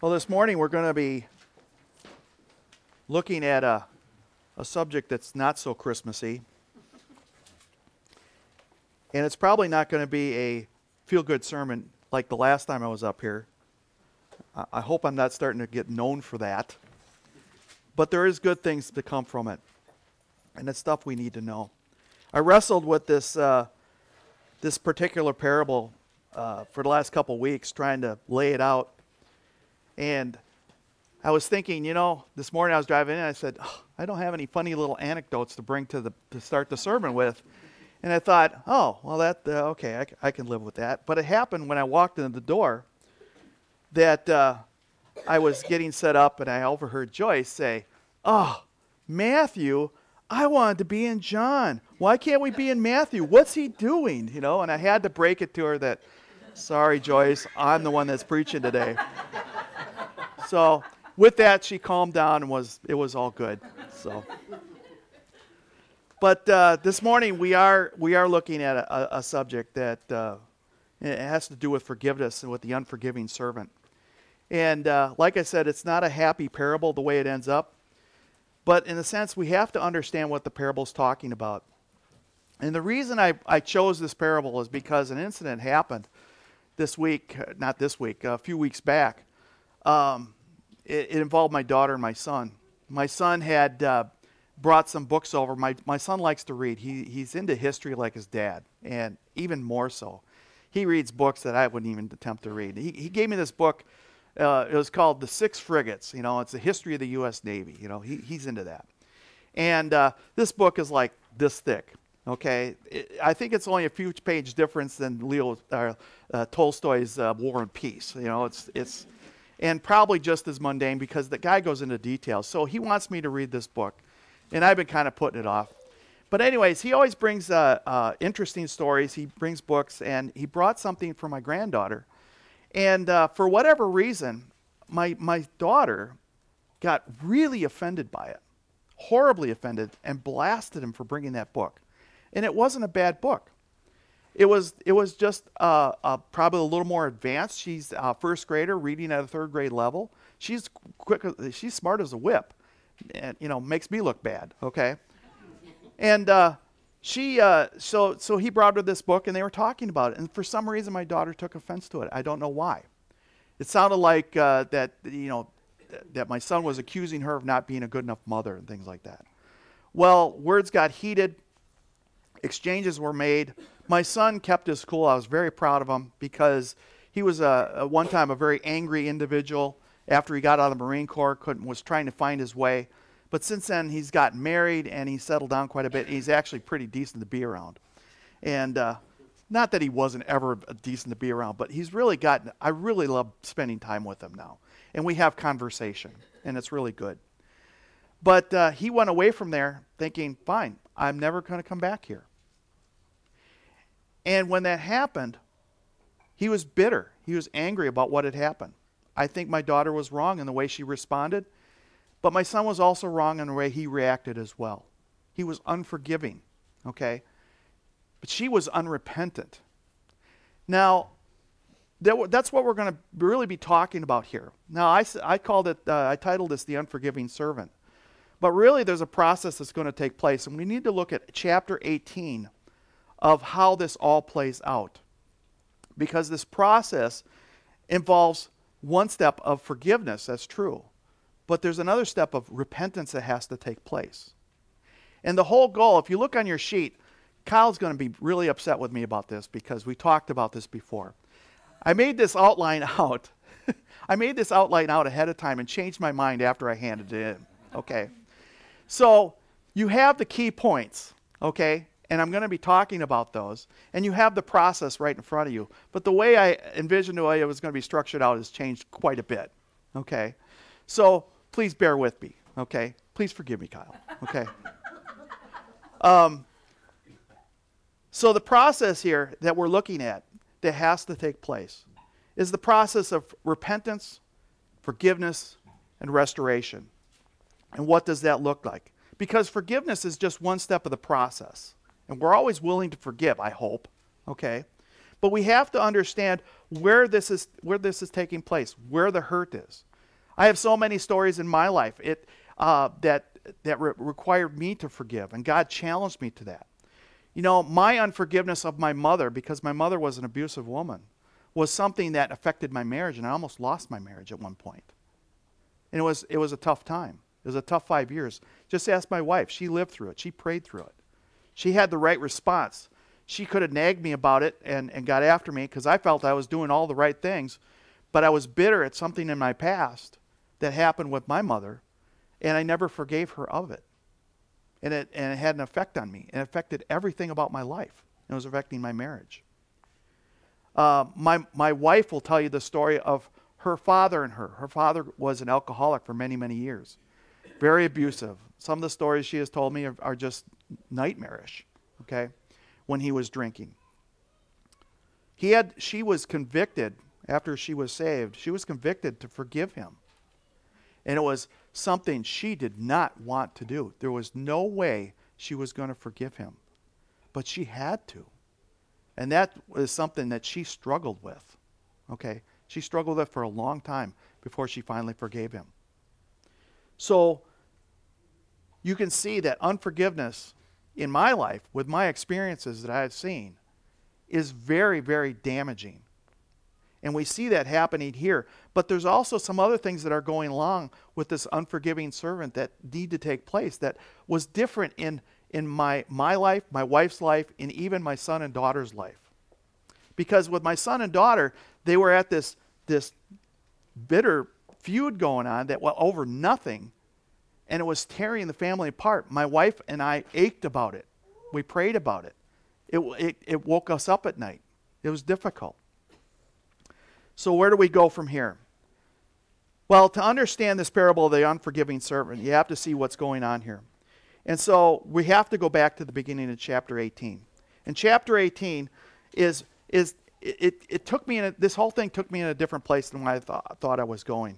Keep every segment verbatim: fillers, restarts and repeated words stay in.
Well, this morning we're going to be looking at a, a subject that's not so Christmassy. And it's probably not going to be a feel-good sermon like the last time I was up here. I, I hope I'm not starting to get known for that. But there is good things to come from it. And it's stuff we need to know. I wrestled with this uh, this particular parable uh, for the last couple weeks, trying to lay it out. And I was thinking, you know, this morning I was driving in, I said, oh, I don't have any funny little anecdotes to bring to the to start the sermon with. And I thought, oh, well, that, uh, okay, I, c- I can live with that. But it happened when I walked in the door that uh, I was getting set up and I overheard Joyce say, oh, Matthew, I wanted to be in John. Why can't we be in Matthew? What's he doing? You know, and I had to break it to her that, sorry, Joyce, I'm the one that's preaching today. So with that, she calmed down and was it was all good. So, but uh, this morning we are we are looking at a, a subject that uh, it has to do with forgiveness and with the unforgiving servant. And uh, like I said, it's not a happy parable the way it ends up, but in a sense we have to understand what the parable is talking about. And the reason I, I chose this parable is because an incident happened this week, not this week, a few weeks back. Um, it, it involved my daughter and my son. My son had uh, brought some books over. My my son likes to read. He he's into history like his dad, and even more so. He reads books that I wouldn't even attempt to read. He he gave me this book. Uh, it was called The Six Frigates. You know, it's the history of the U S Navy. You know, he he's into that. And uh, this book is like this thick. Okay, it, I think it's only a few page difference than Leo uh, uh, Tolstoy's uh, War and Peace. You know, it's it's. And probably just as mundane because the guy goes into details. So he wants me to read this book, and I've been kind of putting it off. But anyways, he always brings uh, uh, interesting stories. He brings books, and he brought something for my granddaughter. And uh, for whatever reason, my my daughter got really offended by it, horribly offended, and blasted him for bringing that book. And it wasn't a bad book. It was it was just uh, uh, probably a little more advanced. She's a first grader reading at a third grade level. She's quick. She's smart as a whip, and you know makes me look bad. Okay, and uh, she uh, so so he brought her this book, and they were talking about it. And for some reason, my daughter took offense to it. I don't know why. It sounded like uh, that you know th- that my son was accusing her of not being a good enough mother and things like that. Well, words got heated. Exchanges were made. My son kept his cool. I was very proud of him because he was a, a one time a very angry individual. After he got out of the Marine Corps, couldn't was trying to find his way. But since then, he's gotten married and he's settled down quite a bit. He's actually pretty decent to be around. And uh, not that he wasn't ever decent to be around, but he's really gotten. I really love spending time with him now, and we have conversation, and it's really good. But uh, he went away from there thinking, "Fine, I'm never going to come back here." And when that happened, he was bitter. He was angry about what had happened. I think my daughter was wrong in the way she responded, but my son was also wrong in the way he reacted as well. He was unforgiving, okay? But she was unrepentant. Now, that, that's what we're going to really be talking about here. Now, I, I called it, uh, I titled this The Unforgiving Servant. But really, there's a process that's going to take place, and we need to look at chapter eighteen of how this all plays out. Because this process involves one step of forgiveness, that's true. But there's another step of repentance that has to take place. And the whole goal, if you look on your sheet, Kyle's going to be really upset with me about this because we talked about this before. I made this outline out. I made this outline out ahead of time and changed my mind after I handed it in. Okay. So you have the key points, okay? And I'm going to be talking about those. And you have the process right in front of you. But the way I envisioned the way it was going to be structured out has changed quite a bit. Okay? So please bear with me. Okay? Please forgive me, Kyle. Okay? um, so the process here that we're looking at that has to take place is the process of repentance, forgiveness, and restoration. And what does that look like? Because forgiveness is just one step of the process. And we're always willing to forgive, I hope, okay? But we have to understand where this is where this is taking place, where the hurt is. I have so many stories in my life it uh, that that re- required me to forgive, and God challenged me to that. You know, my unforgiveness of my mother, because my mother was an abusive woman, was something that affected my marriage, and I almost lost my marriage at one point. And it was it was a tough time. It was a tough five years. Just ask my wife. She lived through it. She prayed through it. She had the right response. She could have nagged me about it and, and got after me because I felt I was doing all the right things, but I was bitter at something in my past that happened with my mother, and I never forgave her of it. And it and it had an effect on me. It affected everything about my life. It was affecting my marriage. Uh, my my wife will tell you the story of her father and her. Her father was an alcoholic for many, many years. Very abusive. Some of the stories she has told me are, are just nightmarish, okay, when he was drinking. He had, she was convicted after she was saved. She was convicted to forgive him. And it was something she did not want to do. There was no way she was going to forgive him. But she had to. And that was something that she struggled with, okay? She struggled with it for a long time before she finally forgave him. So you can see that unforgiveness in my life, with my experiences that I have seen, is very, very damaging. And we see that happening here. But there's also some other things that are going along with this unforgiving servant that need to take place that was different in, in my, my life, my wife's life, and even my son and daughter's life. Because with my son and daughter, they were at this, this bitter feud going on that well over nothing, and it was tearing the family apart. My wife and I ached about it. We prayed about it. It, it, it woke us up at night. It was difficult. So where do we go from here? Well, to understand this parable of the unforgiving servant, you have to see what's going on here. And so we have to go back to the beginning of chapter eighteen. And chapter eighteen is, is it, it, it took me in a, this whole thing took me in a different place than what I thought, thought I was going.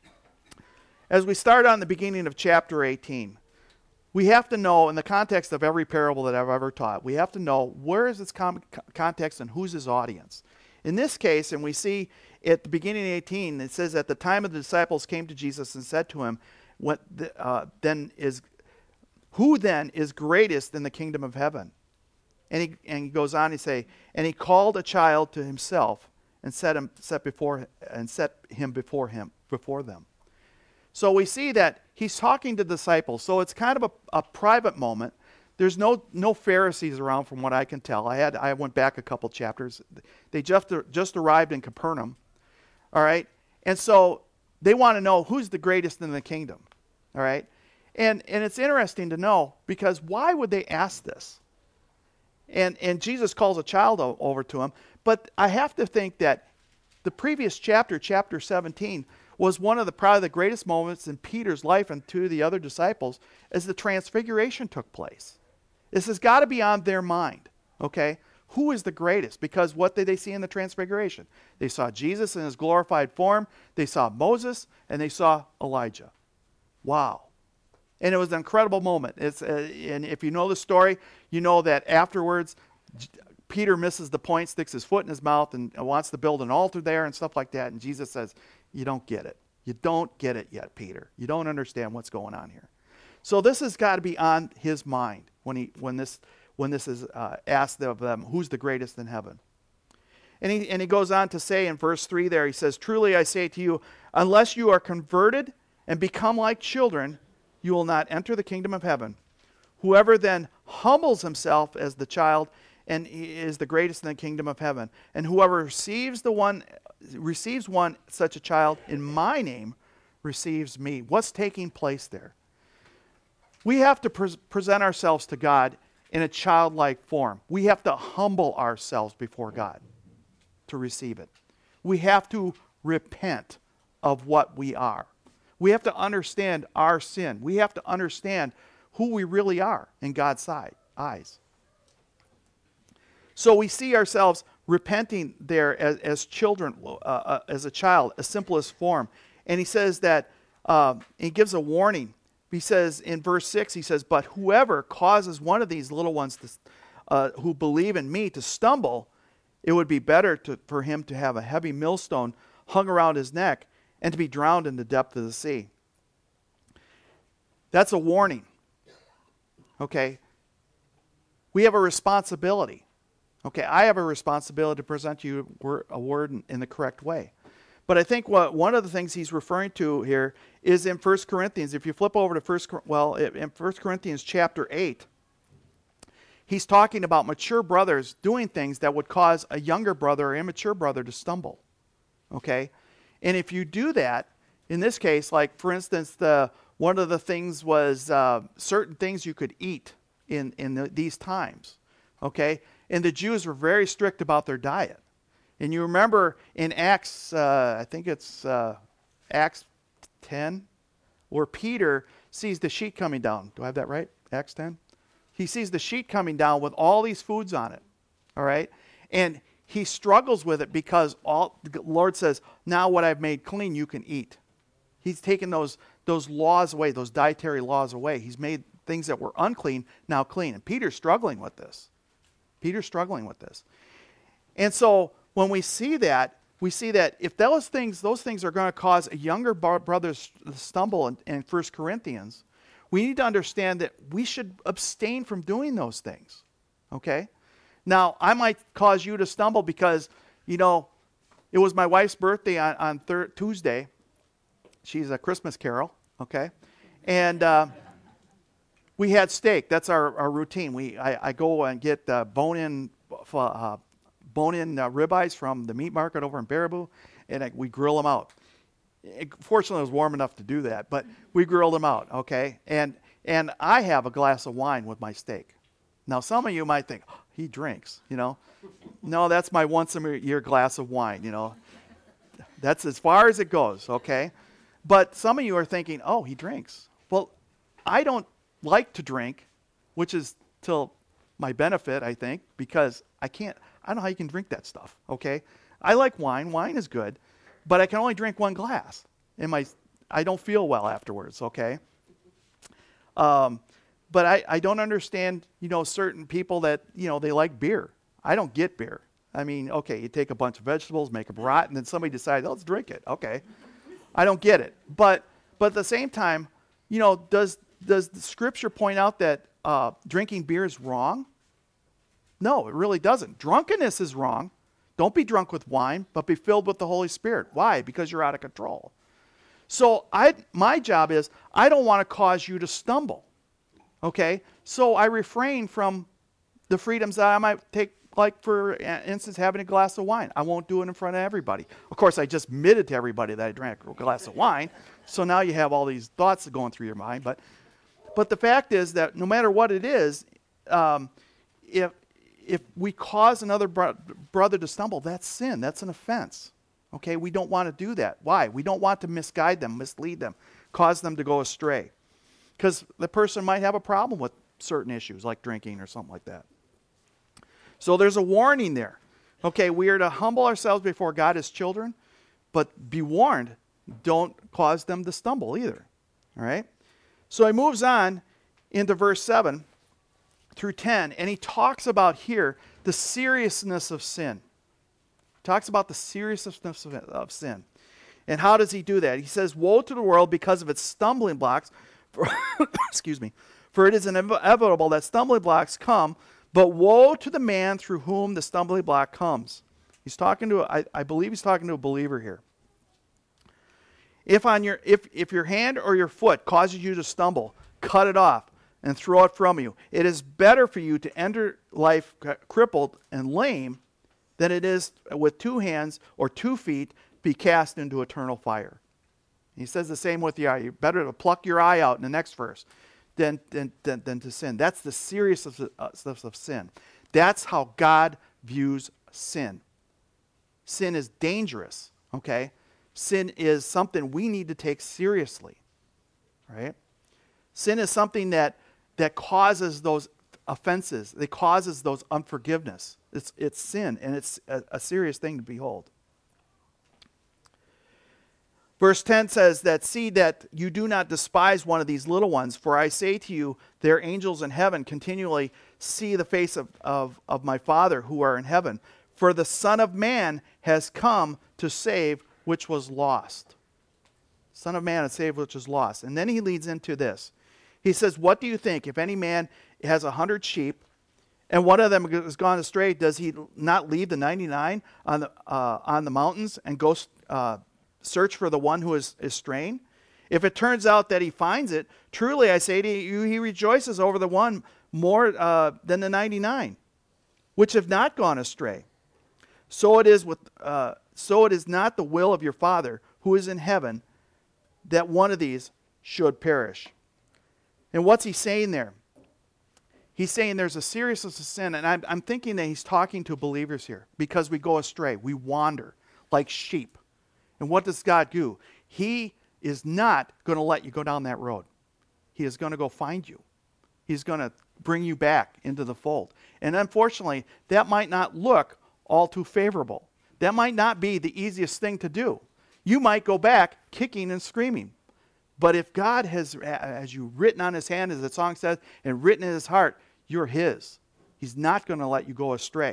As we start on the beginning of chapter eighteen, we have to know, in the context of every parable that I've ever taught, we have to know where is its com- context and who's his audience. In this case, and we see at the beginning of eighteen, it says, at the time of the disciples came to Jesus and said to him, "What the, uh, then is, who then is greatest in the kingdom of heaven?" And he, and he goes on to say, and he called a child to himself and set him set before and set him before him before them. So we see that he's talking to disciples. So it's kind of a, a private moment. There's no no Pharisees around from what I can tell. I had I went back a couple chapters. They just just arrived in Capernaum. All right? And so they want to know who's the greatest in the kingdom. All right? And and it's interesting to know, because why would they ask this? And and Jesus calls a child o- over to him, but I have to think that the previous chapter, chapter seventeen, was one of the probably the greatest moments in Peter's life and two of the other disciples as the transfiguration took place. This has got to be on their mind, okay? Who is the greatest? Because what did they see in the transfiguration? They saw Jesus in his glorified form, they saw Moses, and they saw Elijah. Wow. And it was an incredible moment. It's uh, and if you know the story, you know that afterwards, J- Peter misses the point, sticks his foot in his mouth, and wants to build an altar there and stuff like that. And Jesus says, "You don't get it. You don't get it yet, Peter. You don't understand what's going on here." So this has got to be on his mind when he when this when this is uh, asked of them, who's the greatest in heaven? And he and he goes on to say in verse three there, he says, "Truly I say to you, unless you are converted and become like children, you will not enter the kingdom of heaven. Whoever then humbles himself as the child and is the greatest in the kingdom of heaven. And whoever receives the one receives one such a child in my name receives me." What's taking place there? We have to pre- present ourselves to God in a childlike form. We have to humble ourselves before God to receive it. We have to repent of what we are. We have to understand our sin. We have to understand who we really are in God's side, eyes. So we see ourselves repenting there as, as children, uh, uh, as a child, a simplest form. And he says that, uh, he gives a warning. He says in verse six, he says, "But whoever causes one of these little ones to, uh, who believe in me to stumble, it would be better to, for him to have a heavy millstone hung around his neck and to be drowned in the depth of the sea. That's a warning. Okay? We have a responsibility. Okay, I have a responsibility to present you a word in, in the correct way. But I think what one of the things he's referring to here is in First Corinthians. If you flip over to First, well, in First Corinthians chapter eight, he's talking about mature brothers doing things that would cause a younger brother or immature brother to stumble. Okay? And if you do that, in this case, like for instance, the one of the things was uh, certain things you could eat in, in the, these times. Okay? And the Jews were very strict about their diet. And you remember in Acts, uh, I think it's uh, Acts ten, where Peter sees the sheet coming down. Do I have that right? Acts ten? He sees the sheet coming down with all these foods on it. All right? And he struggles with it because all the Lord says, now what I've made clean, you can eat. He's taken those, those laws away, those dietary laws away. He's made things that were unclean now clean. And Peter's struggling with this. Peter's struggling with this. And so when we see that, we see that if those things, those things are going to cause a younger brother to stumble in, in First Corinthians, we need to understand that we should abstain from doing those things. Okay? Now, I might cause you to stumble because, you know, it was my wife's birthday on, on thir- Tuesday. She's a Christmas carol, okay? And uh, we had steak. That's our, our routine. We I, I go and get uh, bone-in uh, bone-in uh, ribeyes from the meat market over in Baraboo, and I, we grill them out. It, fortunately, it was warm enough to do that, but we grilled them out, okay? And and I have a glass of wine with my steak. Now, some of you might think, oh, he drinks, you know. No, that's my once-a-year glass of wine, you know. That's as far as it goes, okay? But some of you are thinking, oh, he drinks. Well, I don't like to drink, which is till my benefit, I think, because I can't, I don't know how you can drink that stuff, okay? I like wine. Wine is good, but I can only drink one glass. And my, I don't feel well afterwards, okay? Um, but I, I don't understand, you know, certain people that, you know, they like beer. I don't get beer. I mean, okay, you take a bunch of vegetables, make them rot, and then somebody decides, oh, let's drink it. Okay. I don't get it. But but at the same time, you know, does does the Scripture point out that uh, drinking beer is wrong? No, it really doesn't. Drunkenness is wrong. Don't be drunk with wine, but be filled with the Holy Spirit. Why? Because you're out of control. So I my job is I don't want to cause you to stumble. Okay? So I refrain from the freedoms that I might take, like for instance, having a glass of wine. I won't do it in front of everybody. Of course, I just admitted to everybody that I drank a glass of wine. So now you have all these thoughts going through your mind. But but the fact is that no matter what it is, um, if if we cause another bro- brother to stumble, that's sin. That's an offense. Okay? We don't want to do that. Why? We don't want to misguide them, mislead them, cause them to go astray. Because the person might have a problem with certain issues like drinking or something like that. So there's a warning there. Okay, we are to humble ourselves before God as children, but be warned, don't cause them to stumble either. All right? So he moves on into verse seven through ten, and he talks about here the seriousness of sin. He talks about the seriousness of, of sin. And how does he do that? He says, woe to the world because of its stumbling blocks. For, excuse me. For it is inevitable that stumbling blocks come, but woe to the man through whom the stumbling block comes. He's talking to, I, I believe he's talking to a believer here. If on your if if your hand or your foot causes you to stumble, cut it off and throw it from you. It is better for you to enter life crippled and lame than it is with two hands or two feet be cast into eternal fire. He says the same with the eye. You're better to pluck your eye out in the next verse than, than, than, than to sin. That's the seriousness of, uh, of sin. That's how God views sin. Sin is dangerous, okay? Sin is something we need to take seriously, right? Sin is something that, that causes those offenses. It causes those unforgiveness. It's, it's sin, and it's a, a serious thing to behold. Verse ten says that, see that you do not despise one of these little ones, for I say to you, their angels in heaven continually see the face of, of, of my Father who are in heaven. For the Son of Man has come to save which was lost. Son of Man, and save which is lost. And then he leads into this. He says, what do you think? If any man has a hundred sheep, and one of them has gone astray, does he not leave the ninety-nine on the, uh, on the mountains and go uh, search for the one who is, is straying? If it turns out that he finds it, truly I say to you, he rejoices over the one more uh, than the ninety-nine, which have not gone astray. So it is with, uh, so it is not the will of your Father who is in heaven that one of these should perish. And what's he saying there? He's saying there's a seriousness of sin, and I'm, I'm thinking that he's talking to believers here because we go astray. We wander like sheep. And what does God do? He is not going to let you go down that road. He is going to go find you. He's going to bring you back into the fold. And unfortunately, that might not look all too favorable. That might not be the easiest thing to do. You might go back kicking and screaming. But if God has, as you written on his hand, as the song says, and written in his heart, you're his. He's not going to let you go astray.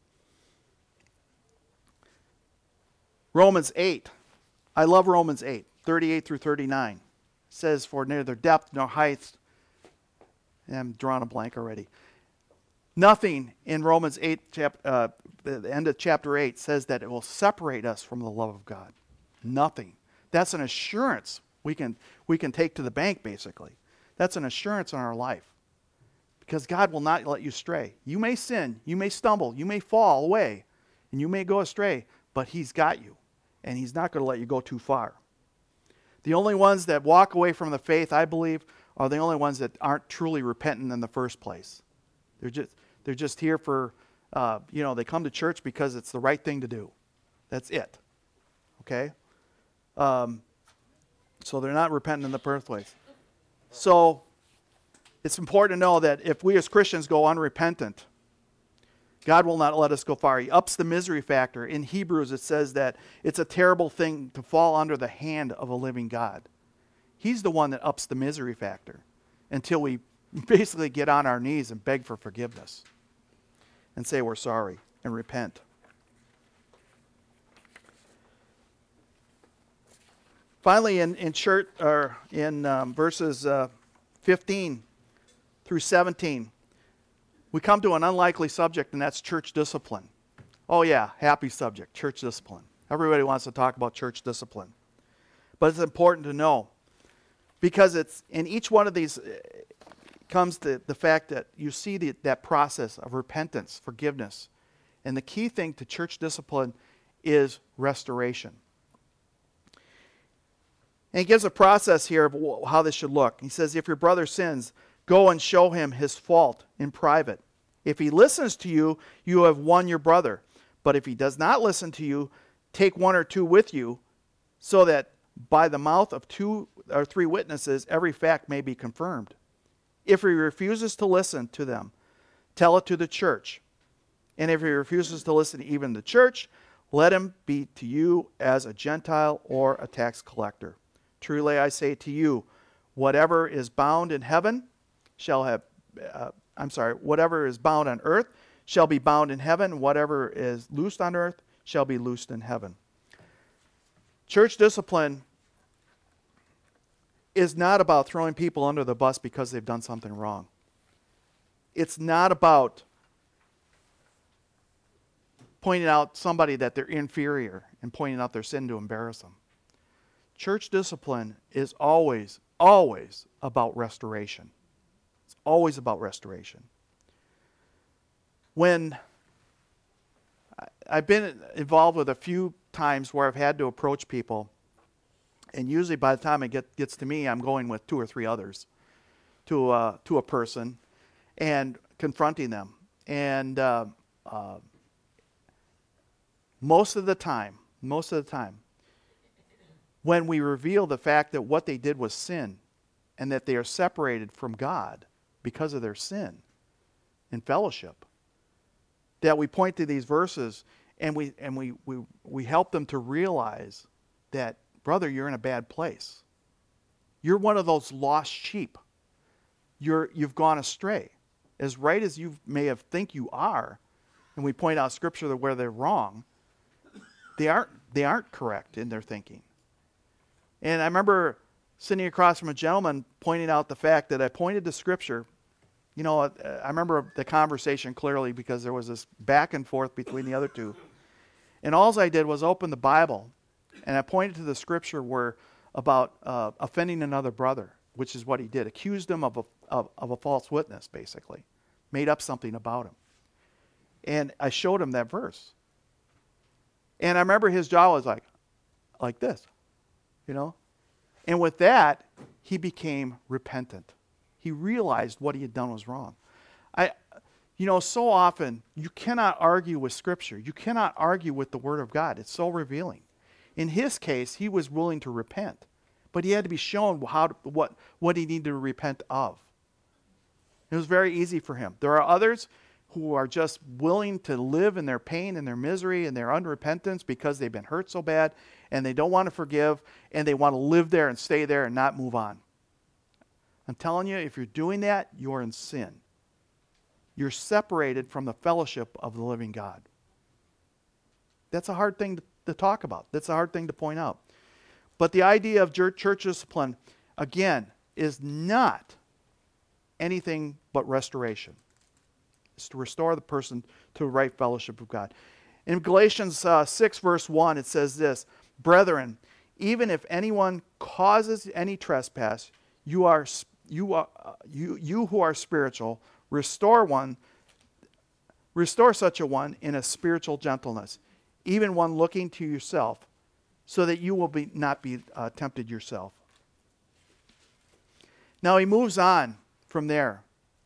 Romans eight. I love Romans eight, thirty-eight through thirty-nine. It says, for neither depth nor height, and I'm drawing a blank already. Nothing in Romans eight, chap, uh, the end of chapter eight, says that it will separate us from the love of God. Nothing. That's an assurance we can, we can take to the bank, basically. That's an assurance in our life. Because God will not let you stray. You may sin, you may stumble, you may fall away, and you may go astray, but he's got you, and he's not going to let you go too far. The only ones that walk away from the faith, I believe, are the only ones that aren't truly repentant in the first place. They're just, they're just here for, uh, you know, they come to church because it's the right thing to do. That's it. Okay? Um, so they're not repentant in the first place. So it's important to know that if we as Christians go unrepentant, God will not let us go far. He ups the misery factor. In Hebrews it says that it's a terrible thing to fall under the hand of a living God. He's the one that ups the misery factor until we basically get on our knees and beg for forgiveness and say we're sorry and repent. Finally, in in church or in um, verses uh, fifteen through seventeen, we come to an unlikely subject, and that's church discipline. Oh yeah, happy subject, church discipline. Everybody wants to talk about church discipline. But it's important to know, because it's in each one of these uh, comes the, the fact that you see the, that process of repentance, forgiveness. And the key thing to church discipline is restoration. And he gives a process here of how this should look. He says, if your brother sins, go and show him his fault in private. If he listens to you, you have won your brother. But if he does not listen to you, take one or two with you, so that by the mouth of two or three witnesses, every fact may be confirmed. If he refuses to listen to them, tell it to the church. And if he refuses to listen to even the church, let him be to you as a Gentile or a tax collector. Truly I say to you, whatever is bound in heaven shall have, uh, I'm sorry, whatever is bound on earth shall be bound in heaven. Whatever is loosed on earth shall be loosed in heaven. Church discipline is not about throwing people under the bus because they've done something wrong. It's not about pointing out somebody that they're inferior and pointing out their sin to embarrass them. Church discipline is always, always about restoration. It's always about restoration. When I've been involved with a few times where I've had to approach people, and usually by the time it get, gets to me, I'm going with two or three others to, uh, to a person and confronting them. And uh, uh, most of the time, most of the time, when we reveal the fact that what they did was sin and that they are separated from God because of their sin in fellowship, that we point to these verses and we and we we, we help them to realize that, brother, you're in a bad place. You're one of those lost sheep. You're you've gone astray. As right as you may have think you are, and we point out scripture that where they're wrong, they aren't they aren't correct in their thinking. And I remember sitting across from a gentleman pointing out the fact that I pointed to Scripture. You know, I remember the conversation clearly because there was this back and forth between the other two. And all I did was open the Bible, and I pointed to the Scripture where about uh, offending another brother, which is what he did. Accused him of a, of, of a false witness, basically. Made up something about him. And I showed him that verse. And I remember his jaw was like, like this, you know. And with that, he became repentant. He realized what he had done was wrong. I, you know, so often you cannot argue with Scripture. You cannot argue with the Word of God. It's so revealing. In his case, he was willing to repent, but he had to be shown how to, what what he needed to repent of. It was very easy for him. There are others who are just willing to live in their pain and their misery and their unrepentance because they've been hurt so bad, and they don't want to forgive, and they want to live there and stay there and not move on. I'm telling you, if you're doing that, you're in sin. You're separated from the fellowship of the living God. That's a hard thing to, to talk about. That's a hard thing to point out. But the idea of church discipline, again, is not anything but restoration. It's to restore the person to a right fellowship of God. In Galatians uh, six, verse one, it says this, "Brethren, even if anyone causes any trespass, you are you are uh, you you who are spiritual, restore one, restore such a one in a spiritual gentleness, even one looking to yourself, so that you will be not be uh, tempted yourself." Now he moves on from there.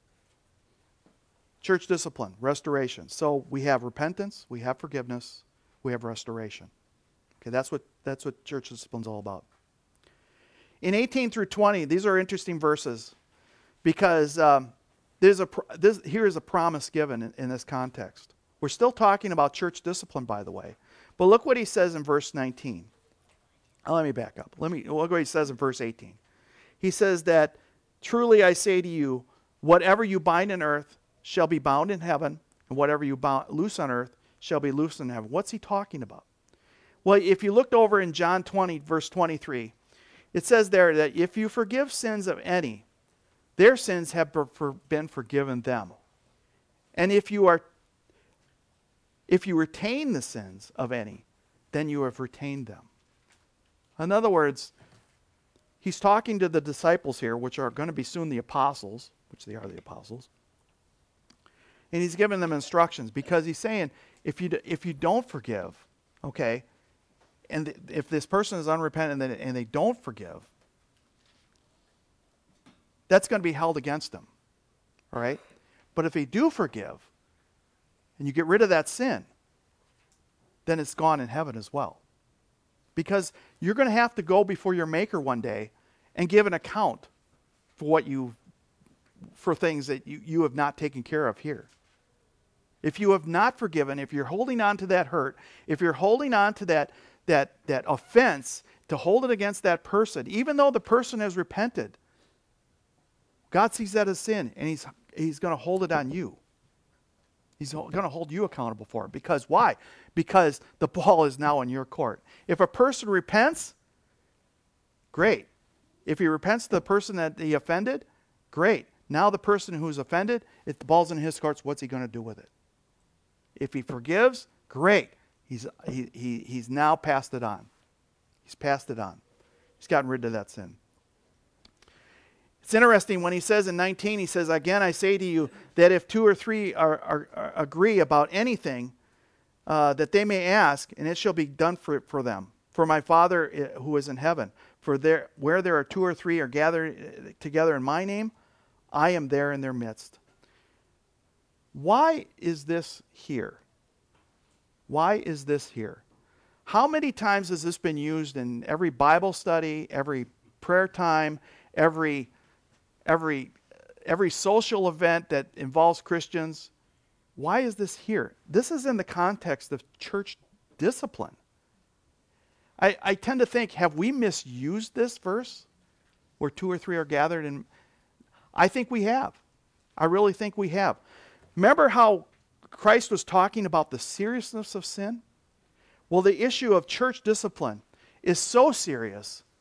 Church discipline, restoration. So we have repentance, we have forgiveness, we have restoration. Okay, that's what that's what church discipline is all about. In eighteen through twenty, these are interesting verses because um, there's a this, here is a promise given in, in this context. We're still talking about church discipline, by the way. But look what he says in verse nineteen. Oh, let me back up. Let me look what he says in verse eighteen. He says that, "Truly I say to you, whatever you bind on earth shall be bound in heaven, and whatever you bound, loose on earth shall be loosed in heaven." What's he talking about? Well, if you looked over in John twenty, verse twenty-three, it says there that if you forgive sins of any, their sins have been forgiven them. And if you are, if you retain the sins of any, then you have retained them. In other words, he's talking to the disciples here, which are going to be soon the apostles, which they are the apostles. And he's giving them instructions because he's saying, if you if you don't forgive, okay, and th- if this person is unrepentant and they, and they don't forgive, that's going to be held against them, all right? But if they do forgive, and you get rid of that sin, then it's gone in heaven as well. Because you're going to have to go before your Maker one day and give an account for what you, for things that you, you have not taken care of here. If you have not forgiven, if you're holding on to that hurt, if you're holding on to that, that, that offense, to hold it against that person, even though the person has repented, God sees that as sin, and he's, he's going to hold it on you. He's going to hold you accountable for it. Because why? Because the ball is now in your court. If a person repents, great. If he repents to the person that he offended, great. Now the person who's offended, if the ball's in his courts, what's he going to do with it? If he forgives, great. He's, he, he, he's now passed it on. He's passed it on. He's gotten rid of that sin. It's interesting when he says in nineteen, he says, "Again, I say to you that if two or three are, are, are agree about anything uh, that they may ask, and it shall be done for, for them. For my Father who is in heaven, for there where there are two or three are gathered together in my name, I am there in their midst." Why is this here? Why is this here? How many times has this been used in every Bible study, every prayer time, every every every social event that involves Christians? Why is this here? This is in the context of church discipline. I, I tend to think, have we misused this verse where two or three are gathered? And I think we have. I really think we have. Remember how Christ was talking about the seriousness of sin? Well, the issue of church discipline is so serious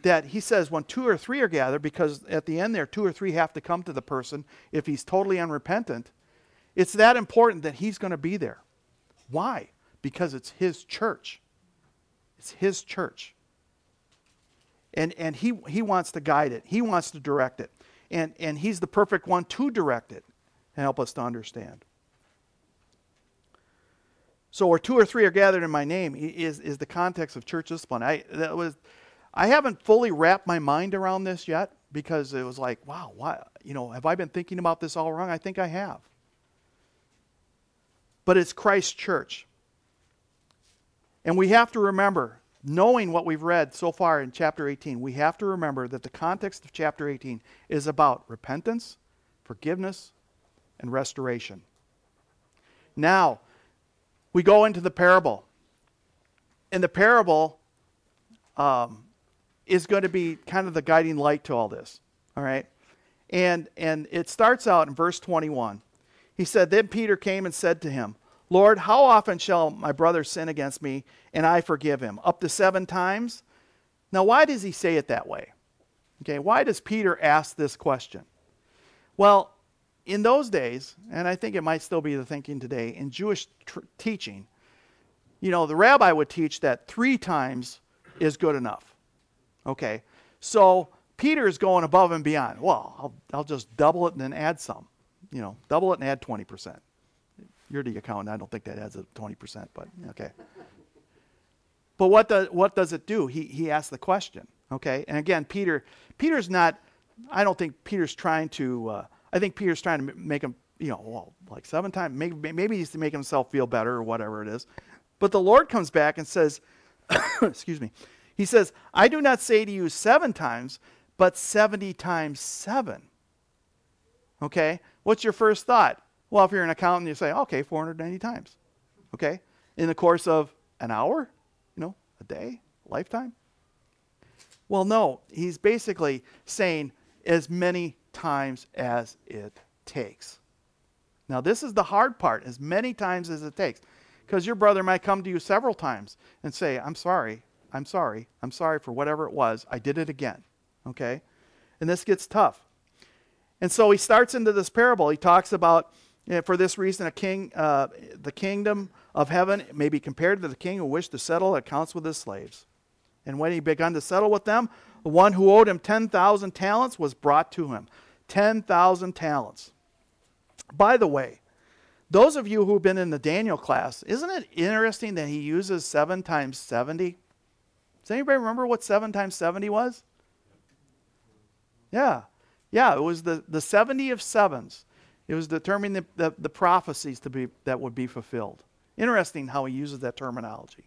that he says when two or three are gathered, because at the end there, two or three have to come to the person if he's totally unrepentant. It's that important that he's going to be there. Why? Because it's his church. It's his church. And and he he wants to guide it. He wants to direct it. And and he's the perfect one to direct it and help us to understand. So where two or three are gathered in my name is, is the context of church discipline. I that was I haven't fully wrapped my mind around this yet, because it was like, wow, why, you know, have I been thinking about this all wrong? I think I have. But it's Christ's church. And we have to remember, knowing what we've read so far in chapter eighteen, we have to remember that the context of chapter eighteen is about repentance, forgiveness, and restoration. Now, we go into the parable. And the parable um, is going to be kind of the guiding light to all this. All right? And, and it starts out in verse twenty-one. He said, "Then Peter came and said to him, 'Lord, how often shall my brother sin against me and I forgive him? Up to seven times?'" Now, why does he say it that way? Okay, why does Peter ask this question? Well, in those days, and I think it might still be the thinking today, in Jewish tr- teaching, you know, the rabbi would teach that three times is good enough. Okay, so Peter is going above and beyond. Well, I'll, I'll just double it and then add some. You know, double it and add twenty percent. You're the accountant. I don't think that adds up twenty percent, but okay. But what does what does it do? He he asks the question. Okay, and again, Peter Peter's not. I don't think Peter's trying to. Uh, I think Peter's trying to make him, you know, well, like seven times. Maybe maybe he's to make himself feel better or whatever it is. But the Lord comes back and says, excuse me. He says, "I do not say to you seven times, but seventy times seven." Okay, what's your first thought? Well, if you're an accountant, you say, okay, four hundred ninety times. Okay? In the course of an hour? You know, a day? A lifetime? Well, no. He's basically saying as many times as it takes. Now, this is the hard part, as many times as it takes. Because your brother might come to you several times and say, I'm sorry, I'm sorry, I'm sorry for whatever it was. I did it again. Okay? And this gets tough. And so he starts into this parable. He talks about, you know, for this reason, a king, uh, the kingdom of heaven may be compared to the king who wished to settle accounts with his slaves. And when he began to settle with them, the one who owed him ten thousand talents was brought to him. ten thousand talents. By the way, those of you who've been in the Daniel class, isn't it interesting that he uses seven times seventy? Does anybody remember what seven times seventy was? Yeah. Yeah, it was the, the seventy of sevens. It was determining the, the, the prophecies to be that would be fulfilled. Interesting how he uses that terminology.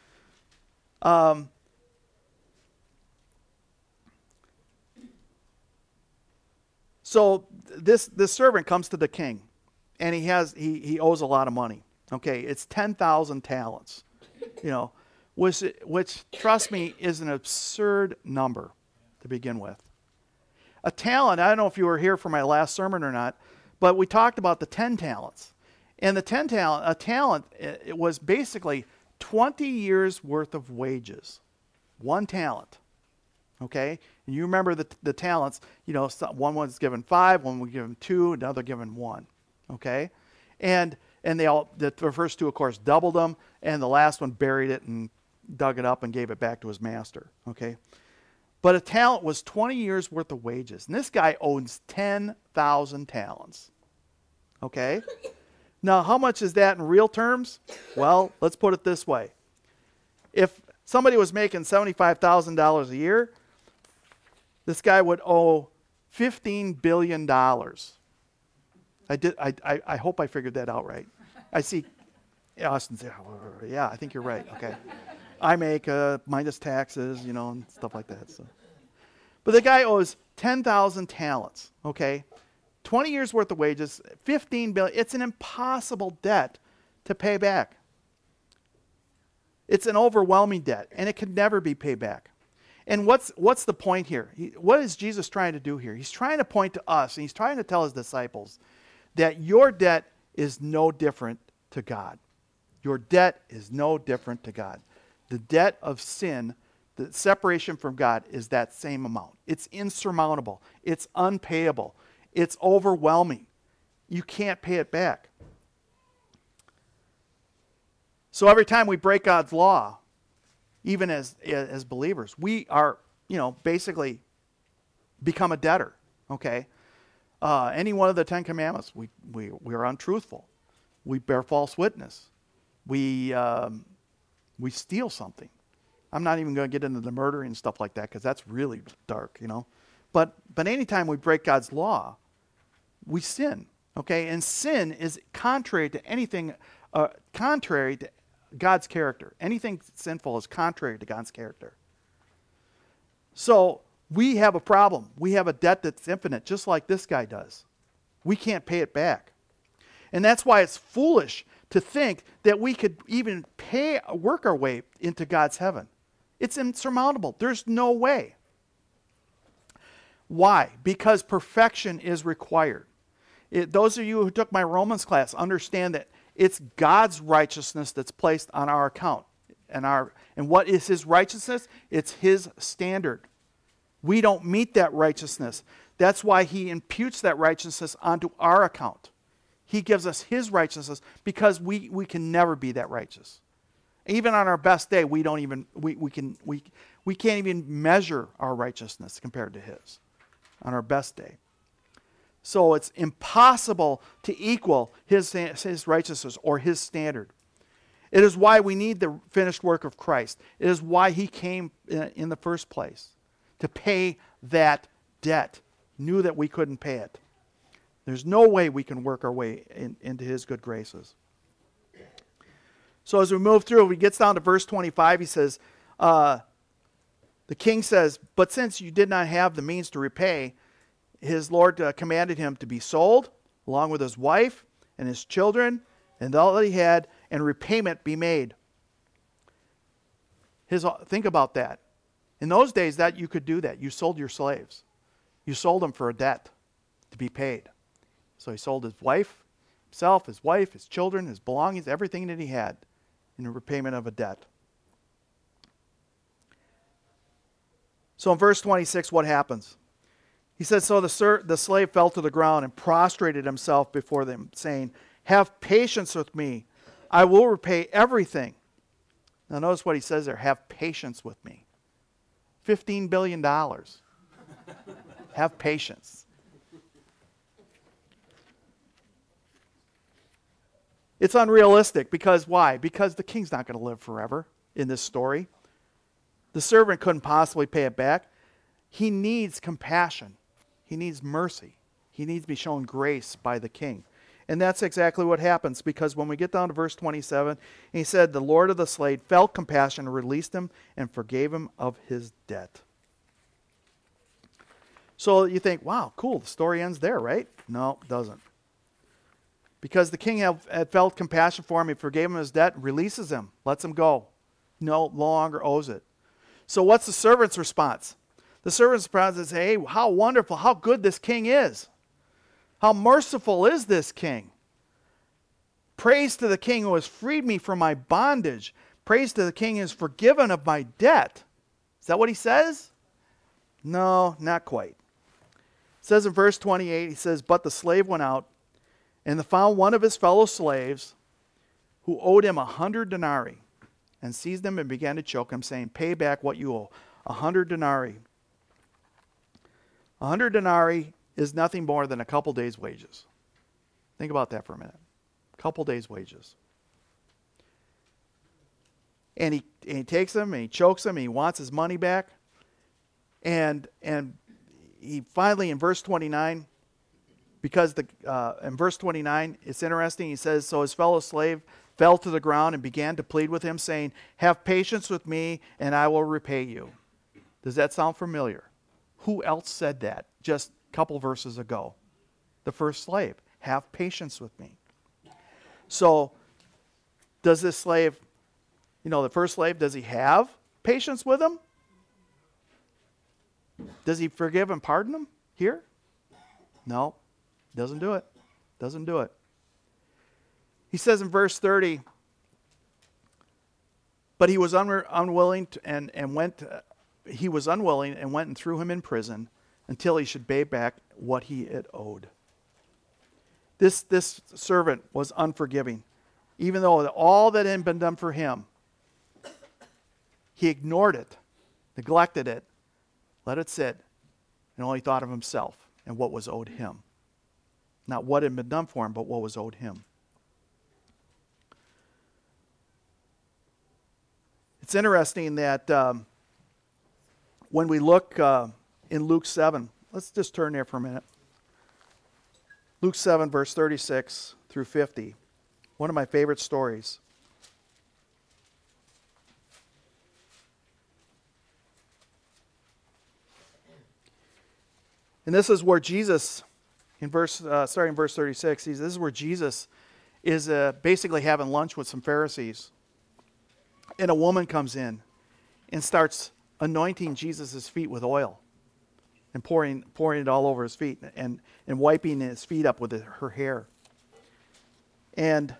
Um, so this this servant comes to the king, and he has he he owes a lot of money. Okay, it's ten thousand talents. You know, which which trust me is an absurd number to begin with. A talent, I don't know if you were here for my last sermon or not, but we talked about the ten talents. And the ten talent, a talent, it was basically twenty years worth of wages. One talent. Okay? And you remember the, the talents, you know, one was given five, one was given two, another given one. Okay? And and they all, the, the first two, of course, doubled them, and the last one buried it and dug it up and gave it back to his master. Okay? But a talent was twenty years worth of wages. And this guy owns ten thousand talents. Okay? Now, how much is that in real terms? Well, let's put it this way. If somebody was making seventy-five thousand dollars a year, this guy would owe fifteen billion dollars. I did. I, I, I hope I figured that out right. I see Austin say, yeah, I think you're right. Okay. I make uh, minus taxes, you know, and stuff like that. So, but the guy owes ten thousand talents, okay? twenty years worth of wages, fifteen billion dollars. It's an impossible debt to pay back. It's an overwhelming debt, and it can never be paid back. And what's what's the point here? He, what is Jesus trying to do here? He's trying to point to us, and he's trying to tell his disciples that your debt is no different to God. Your debt is no different to God. The debt of sin The separation from God is that same amount. It's insurmountable. It's unpayable. It's overwhelming. You can't pay it back. So every time we break God's law, even as as believers, we are, you know, basically become a debtor. Okay, uh, any one of the Ten Commandments, we we we are untruthful, we bear false witness, we um, we steal something. I'm not even going to get into the murder and stuff like that because that's really dark, you know. But but anytime we break God's law, we sin. Okay, and sin is contrary to anything, uh, contrary to God's character. Anything sinful is contrary to God's character. So we have a problem. We have a debt that's infinite, just like this guy does. We can't pay it back. And that's why it's foolish to think that we could even pay, work our way into God's heaven. It's insurmountable. There's no way. Why? Because perfection is required. It, those of you who took my Romans class understand that it's God's righteousness that's placed on our account. And, our, and what is his righteousness? It's his standard. We don't meet that righteousness. That's why he imputes that righteousness onto our account. He gives us his righteousness because we, we can never be that righteous. Even on our best day, we don't even we, we can we we can't even measure our righteousness compared to his on our best day. So it's impossible to equal his, his righteousness or his standard. It is why we need the finished work of Christ. It is why he came in, in the first place, to pay that debt. Knew that we couldn't pay it. There's no way we can work our way in, into his good graces. So as we move through, he gets down to verse twenty-five. He says, uh, the king says, but since you did not have the means to repay, his Lord uh, commanded him to be sold, along with his wife and his children, and all that he had, and repayment be made. His, think about that. In those days, that you could do that. You sold your slaves. You sold them for a debt to be paid. So he sold his wife, himself, his wife, his children, his belongings, everything that he had in repayment of a debt. So in verse twenty-six, what happens? He says, so the, ser- the slave fell to the ground and prostrated himself before them, saying, have patience with me. I will repay everything. Now notice what he says there. Have patience with me. fifteen billion dollars. Have patience. It's unrealistic because why? Because the king's not going to live forever in this story. The servant couldn't possibly pay it back. He needs compassion. He needs mercy. He needs to be shown grace by the king. And that's exactly what happens, because when we get down to verse twenty-seven, he said, the Lord of the slave felt compassion and released him and forgave him of his debt. So you think, wow, cool, the story ends there, right? No, it doesn't. Because the king had, had felt compassion for him, he forgave him his debt, releases him, lets him go. No longer owes it. So what's the servant's response? The servant's response is, hey, how wonderful, how good this king is. How merciful is this king? Praise to the king who has freed me from my bondage. Praise to the king who has forgiven of my debt. Is that what he says? No, not quite. It says in verse twenty-eight, he says, but the slave went out and found one of his fellow slaves who owed him a hundred denarii, and seized him and began to choke him, saying, pay back what you owe. A hundred denarii. A hundred denarii is nothing more than a couple days' wages. Think about that for a minute. A couple days' wages. And he, and he takes him and he chokes him and he wants his money back. And and he finally, in verse twenty-nine, because the uh, in verse twenty-nine, it's interesting. He says, so his fellow slave fell to the ground and began to plead with him, saying, have patience with me and I will repay you. Does that sound familiar? Who else said that just a couple verses ago? The first slave. Have patience with me. So, does this slave, you know, the first slave, does he have patience with him? Does he forgive and pardon him here? No. Doesn't do it. Doesn't do it. He says in verse thirty, but he was un- unwilling to, and, and went he was unwilling and went and threw him in prison until he should pay back what he had owed. This, this servant was unforgiving. Even though all that had been done for him, he ignored it, neglected it, let it sit, and only thought of himself and what was owed him. Not what had been done for him, but what was owed him. It's interesting that um, when we look uh, in Luke seven, let's just turn there for a minute. Luke seven, verse thirty-six through fifty. One of my favorite stories. And this is where Jesus, in verse, uh, starting in verse thirty-six, this is where Jesus is uh, basically having lunch with some Pharisees. And a woman comes in and starts anointing Jesus' feet with oil and pouring pouring it all over his feet and, and wiping his feet up with her hair. And it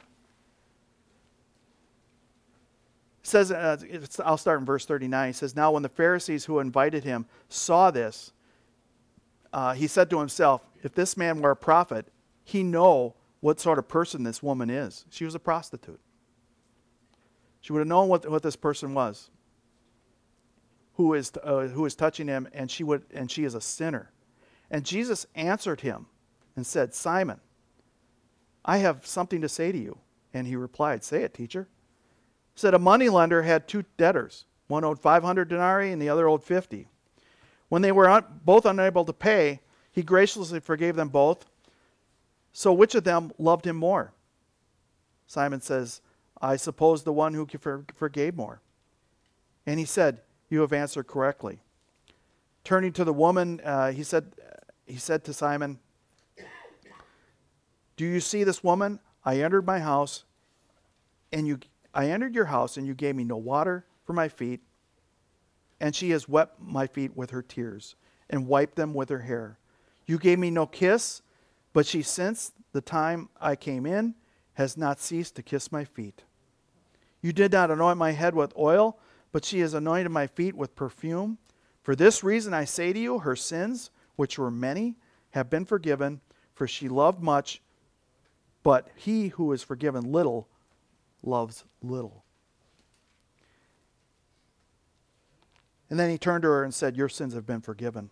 says, uh, it's, I'll start in verse thirty-nine. It says, now when the Pharisees who invited him saw this, uh, he said to himself, if this man were a prophet, he know what sort of person this woman is. She was a prostitute. She would have known what, what this person was, who is uh, who is touching him, and she would and she is a sinner. And Jesus answered him and said, Simon, I have something to say to you. And he replied, say it, teacher. He said, a moneylender had two debtors. One owed five hundred denarii and the other owed fifty. When they were un- both unable to pay, he graciously forgave them both. So which of them loved him more? Simon says, I suppose the one who forgave more. And he said, you have answered correctly. Turning to the woman, uh, he said, he said to Simon, do you see this woman? I entered my house, and you, I entered your house, and you gave me no water for my feet, and she has wet my feet with her tears and wiped them with her hair. You gave me no kiss, but she, since the time I came in, has not ceased to kiss my feet. You did not anoint my head with oil, but she has anointed my feet with perfume. For this reason I say to you, her sins, which were many, have been forgiven, for she loved much, but he who is forgiven little loves little. And then he turned to her and said, your sins have been forgiven.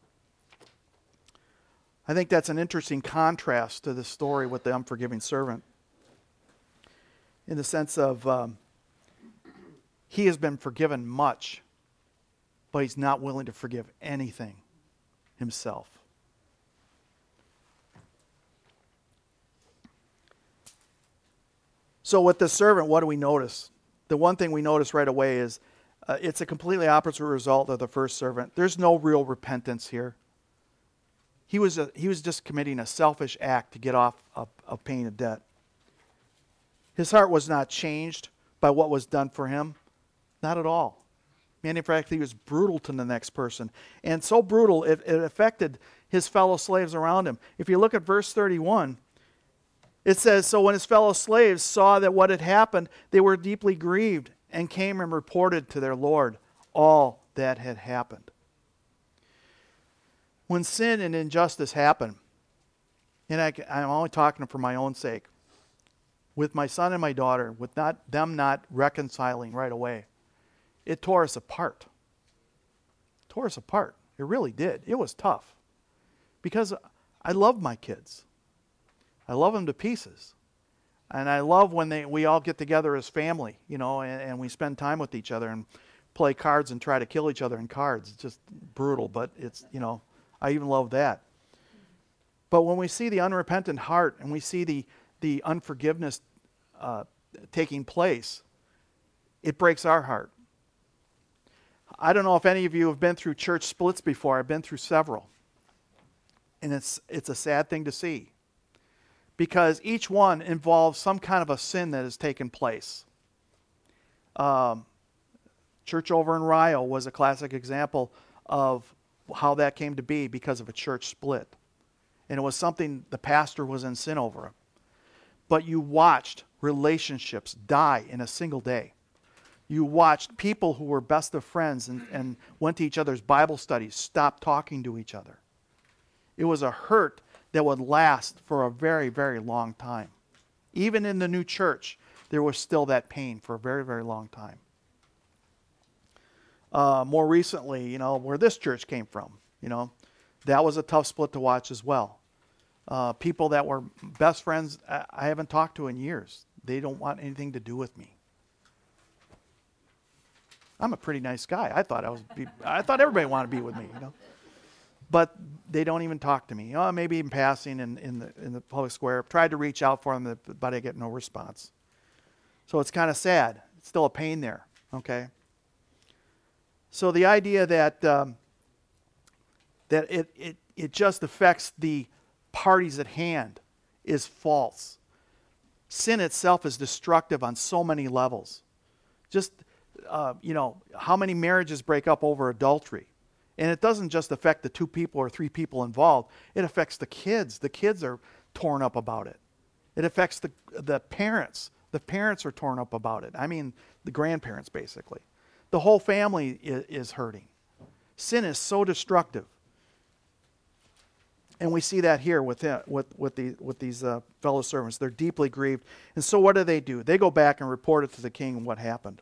I think that's an interesting contrast to the story with the unforgiving servant, in the sense of um, he has been forgiven much, but he's not willing to forgive anything himself. So with the servant, what do we notice? The one thing we notice right away is uh, it's a completely opposite result of the first servant. There's no real repentance here. He was a, he was just committing a selfish act to get off of, of paying a debt. His heart was not changed by what was done for him. Not at all. And in fact, he was brutal to the next person. And so brutal, it, it affected his fellow slaves around him. If you look at verse thirty-one, it says, so when his fellow slaves saw that what had happened, they were deeply grieved and came and reported to their Lord all that had happened. When sin and injustice happen, and I, I'm only talking for my own sake, with my son and my daughter, with not them not reconciling right away, it tore us apart. It tore us apart. It really did. It was tough. Because I love my kids. I love them to pieces. And I love when they we all get together as family, you know, and, and we spend time with each other and play cards and try to kill each other in cards. It's just brutal, but it's, you know, I even love that. But when we see the unrepentant heart and we see the, the unforgiveness uh, taking place, it breaks our heart. I don't know if any of you have been through church splits before. I've been through several. And it's it's a sad thing to see, because each one involves some kind of a sin that has taken place. Um, church over in Rio was a classic example of how that came to be because of a church split. And it was something the pastor was in sin over. But you watched relationships die in a single day. You watched people who were best of friends and, and went to each other's Bible studies stop talking to each other. It was a hurt that would last for a very, very long time. Even in the new church, there was still that pain for a very, very long time. Uh, more recently, you know, where this church came from, you know, that was a tough split to watch as well. Uh, people that were best friends I, I haven't talked to in years. They don't want anything to do with me. I'm a pretty nice guy. I thought I was. Be, I thought everybody wanted to be with me, you know. But they don't even talk to me. Oh, maybe in passing in, in the in the public square. I've tried to reach out for them, but I get no response. So it's kind of sad. It's still a pain there. Okay. So the idea that um, that it, it it just affects the parties at hand is false. Sin itself is destructive on so many levels. Just uh, you know, how many marriages break up over adultery? And it doesn't just affect the two people or three people involved. It affects the kids. The kids are torn up about it. It affects the the parents. The parents are torn up about it. I mean, the grandparents, basically. The whole family is, is hurting. Sin is so destructive. And we see that here with him, with with the with these uh, fellow servants. They're deeply grieved. And so what do they do? They go back and report it to the king what happened.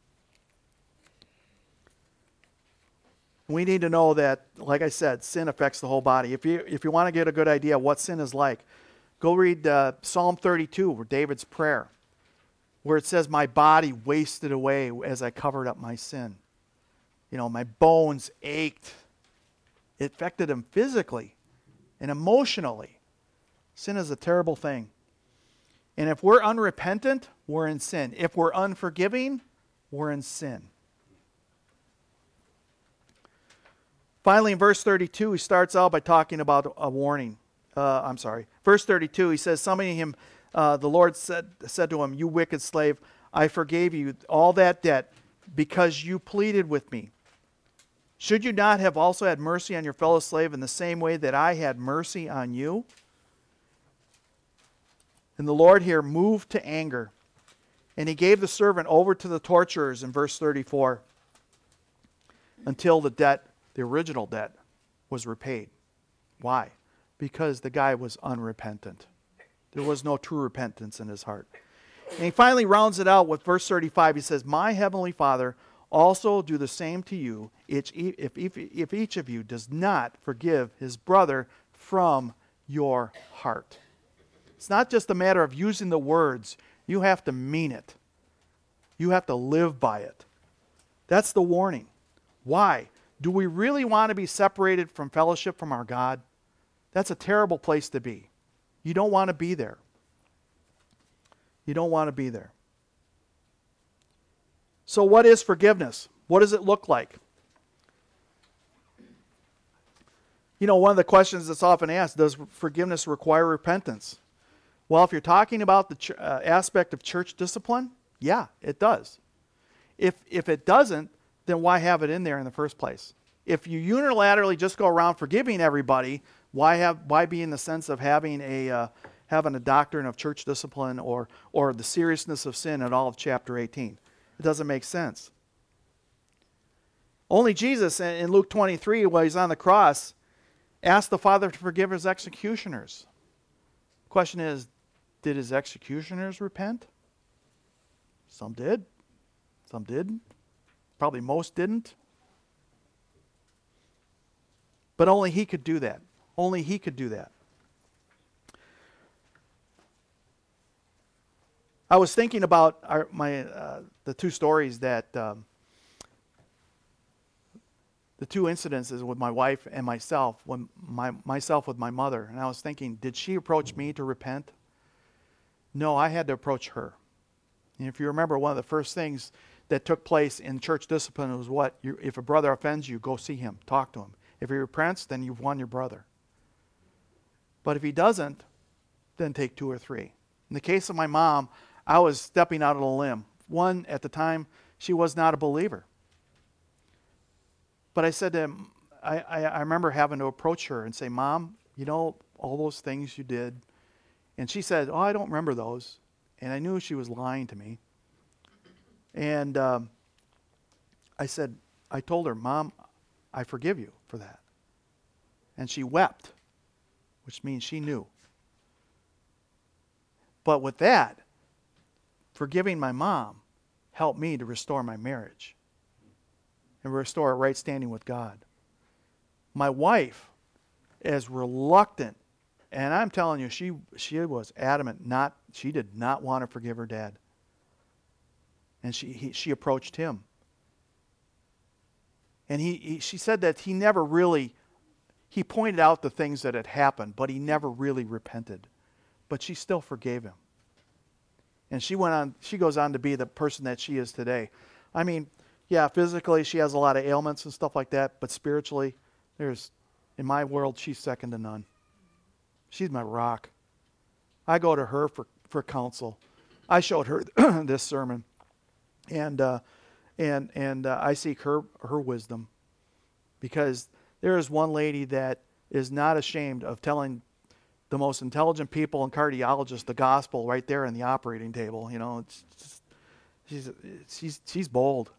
We need to know that, like I said, sin affects the whole body. If you if you want to get a good idea of what sin is like, go read uh, Psalm thirty-two, where David's prayer, where it says, "My body wasted away as I covered up my sin." You know, my bones ached. It affected him physically and emotionally. Sin is a terrible thing. And if we're unrepentant, we're in sin. If we're unforgiving, we're in sin. Finally, in verse thirty-two, he starts out by talking about a warning. Uh, I'm sorry. Verse thirty-two, he says, summoning him, uh, the Lord said, said to him, "You wicked slave, I forgave you all that debt because you pleaded with me. Should you not have also had mercy on your fellow slave in the same way that I had mercy on you?" And the Lord here moved to anger, and he gave the servant over to the torturers in verse thirty-four until the debt, the original debt, was repaid. Why? Because the guy was unrepentant. There was no true repentance in his heart. And he finally rounds it out with verse thirty-five. He says, "My heavenly Father also do the same to you if, if, if, if each of you does not forgive his brother from your heart." It's not just a matter of using the words. You have to mean it. You have to live by it. That's the warning. Why? Do we really want to be separated from fellowship from our God? That's a terrible place to be. You don't want to be there. You don't want to be there. So what is forgiveness? What does it look like? You know, one of the questions that's often asked, does forgiveness require repentance? Well, if you're talking about the ch- uh, aspect of church discipline, yeah, it does. If if it doesn't, then why have it in there in the first place? If you unilaterally just go around forgiving everybody, why have why be in the sense of having a uh, having a doctrine of church discipline or or the seriousness of sin in all of chapter eighteen? It doesn't make sense. Only Jesus in Luke twenty-three, while he's on the cross, asked the Father to forgive his executioners. The question is, did his executioners repent? Some did. Some didn't. Probably most didn't. But only he could do that. Only he could do that. I was thinking about our, my uh, the two stories that um, the two incidences with my wife and myself, when my myself with my mother, and I was thinking, did she approach me to repent? No, I had to approach her. And if you remember, one of the first things that took place in church discipline was what? You, if a brother offends you, go see him, talk to him. If he repents, then you've won your brother. But if he doesn't, then take two or three. In the case of my mom, I was stepping out on a limb. One, at the time, she was not a believer. But I said to him, I, I, I remember having to approach her and say, "Mom, you know, all those things you did." And she said, "Oh, I don't remember those." And I knew she was lying to me. And um, I said, I told her, Mom, I forgive you for that. And she wept, which means she knew. But with that, forgiving my mom helped me to restore my marriage and restore a right standing with God. My wife is reluctant, and I'm telling you, she she was adamant not she did not want to forgive her dad. And she he, she approached him. And he, he she said that he never really he pointed out the things that had happened, but he never really repented. But she still forgave him. And she went on she goes on to be the person that she is today. I mean, yeah, physically she has a lot of ailments and stuff like that, but spiritually, there's in my world, she's second to none. She's my rock. I go to her for, for counsel. I showed her this sermon, and uh, and and uh, I seek her her wisdom, because there is one lady that is not ashamed of telling the most intelligent people and cardiologists the gospel right there in the operating table. You know, it's just, she's she's she's bold.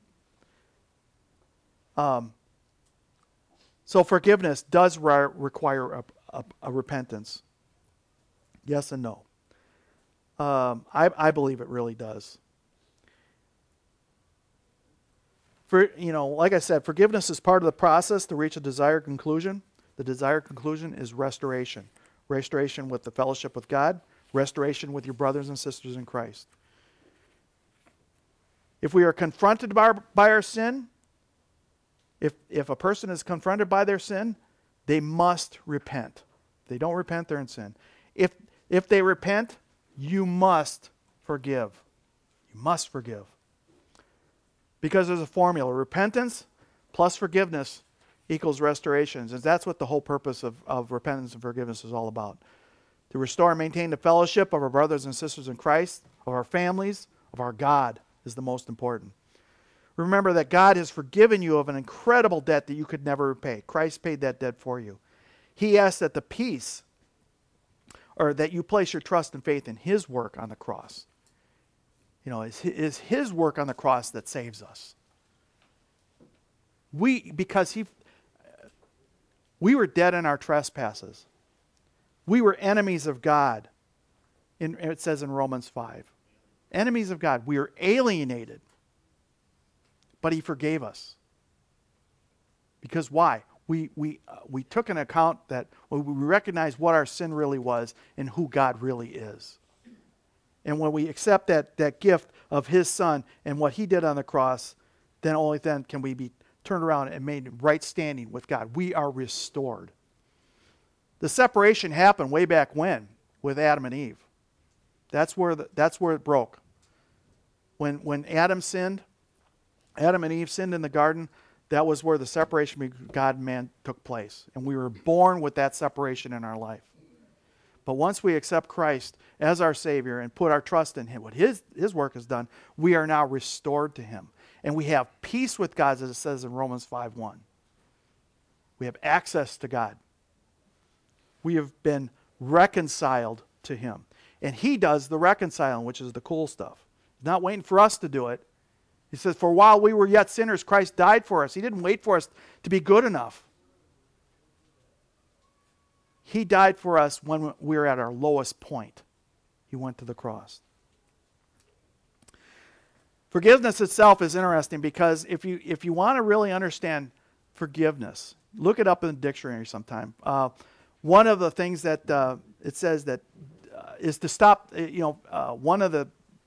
Um. So forgiveness does re- require a, a, a repentance. Yes and no. Um, I, I believe it really does. For you know, like I said, forgiveness is part of the process to reach a desired conclusion. The desired conclusion is restoration. Restoration with the fellowship with God. Restoration with your brothers and sisters in Christ. If we are confronted by our, by our sin, If if a person is confronted by their sin, they must repent. If they don't repent, they're in sin. If if they repent, you must forgive. You must forgive. Because there's a formula. Repentance plus forgiveness equals restoration. And that's what the whole purpose of, of repentance and forgiveness is all about. To restore and maintain the fellowship of our brothers and sisters in Christ, of our families, of our God is the most important. Remember that God has forgiven you of an incredible debt that you could never repay. Christ paid that debt for you. He asks that the peace, or that you place your trust and faith in His work on the cross. You know, it's His, His work on the cross that saves us. We, because He, we were dead in our trespasses. We were enemies of God. In, it says in Romans five. Enemies of God. We were alienated. But He forgave us. Because why? We we uh, we took an account that well, we recognized what our sin really was and who God really is. And when we accept that, that gift of His Son and what He did on the cross, then only then can we be turned around and made right standing with God. We are restored. The separation happened way back when with Adam and Eve. That's where the, that's where it broke. When when Adam sinned, Adam and Eve sinned in the garden, that was where the separation between God and man took place. And we were born with that separation in our life. But once we accept Christ as our Savior and put our trust in Him, what His, His work has done, we are now restored to Him. And we have peace with God, as it says in Romans five one. We have access to God. We have been reconciled to Him. And He does the reconciling, which is the cool stuff. He's not waiting for us to do it. He says, for while we were yet sinners, Christ died for us. He didn't wait for us to be good enough. He died for us when we were at our lowest point. He went to the cross. Forgiveness itself is interesting because if you if you want to really understand forgiveness, look it up in the dictionary sometime. Uh, one of the things that uh, it says that uh, is to stop, you know, uh, one of the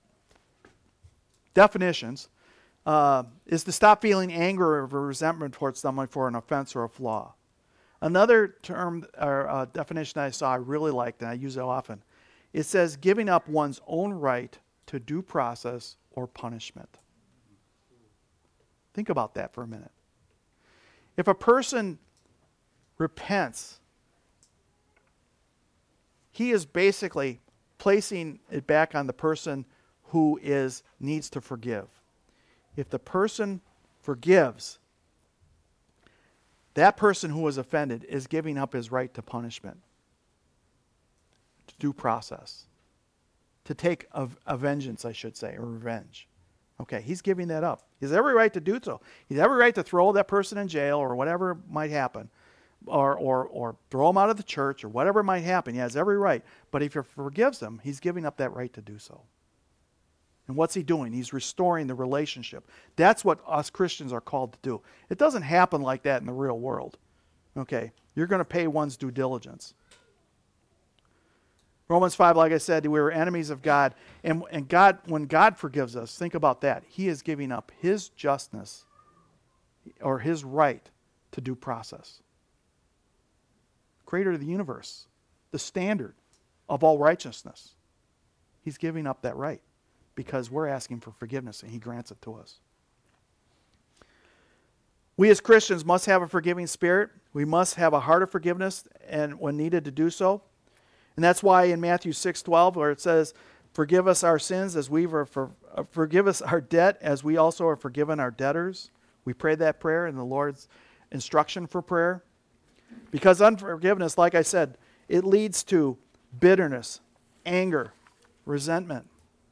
definitions Uh, is to stop feeling anger or resentment towards someone for an offense or a flaw. Another term or uh, definition I saw I really liked, and I use it often, it says giving up one's own right to due process or punishment. Think about that for a minute. If a person repents, he is basically placing it back on the person who is needs to forgive. If the person forgives, that person who was offended is giving up his right to punishment, to due process, to take a, a vengeance, I should say, or revenge. Okay, he's giving that up. He has every right to do so. He has every right to throw that person in jail or whatever might happen, or, or, or throw him out of the church or whatever might happen. He has every right. But if he forgives them, he's giving up that right to do so. And what's he doing? He's restoring the relationship. That's what us Christians are called to do. It doesn't happen like that in the real world. Okay, you're going to pay one's due diligence. Romans five, like I said, we were enemies of God. And, and God, when God forgives us, think about that. He is giving up his justness or his right to due process. Creator of the universe, the standard of all righteousness. He's giving up that right because we're asking for forgiveness and he grants it to us. We as Christians must have a forgiving spirit. We must have a heart of forgiveness and when needed to do so. And that's why in Matthew six twelve, where it says, forgive us our sins as we were for, uh, forgive us our debt as we also are forgiven our debtors. We prayed that prayer in the Lord's instruction for prayer. Because unforgiveness, like I said, it leads to bitterness, anger, resentment.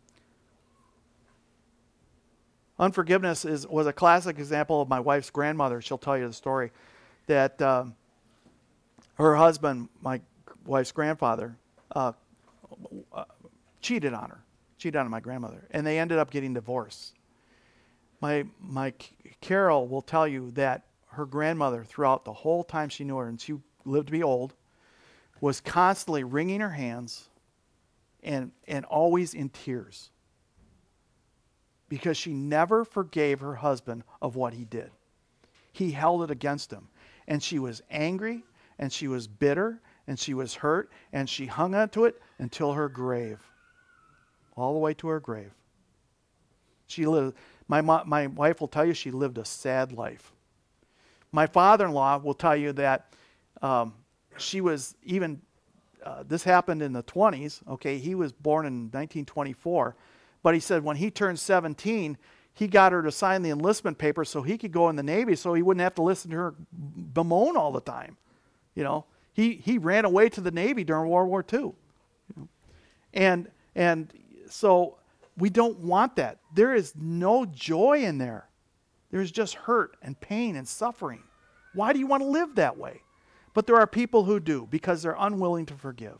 Unforgiveness is was a classic example of my wife's grandmother. She'll tell you the story that um, her husband, my wife's grandfather, uh, uh, cheated on her, cheated on my grandmother, and they ended up getting divorced. My my Carol will tell you that her grandmother, throughout the whole time she knew her, and she lived to be old, was constantly wringing her hands and and always in tears because she never forgave her husband of what he did. He held it against him, and she was angry, and she was bitter, and she was hurt, and she hung on to it until her grave. All the way to her grave. She lived, my, my wife will tell you she lived a sad life. My father-in-law will tell you that um, she was even, uh, this happened in the twenties, okay, he was born in nineteen twenty-four, but he said when he turned seventeen, he got her to sign the enlistment papers so he could go in the Navy so he wouldn't have to listen to her bemoan all the time, you know. He he ran away to the Navy during World War Two. You know? And and so we don't want that. There is no joy in there. There's just hurt and pain and suffering. Why do you want to live that way? But there are people who do because they're unwilling to forgive.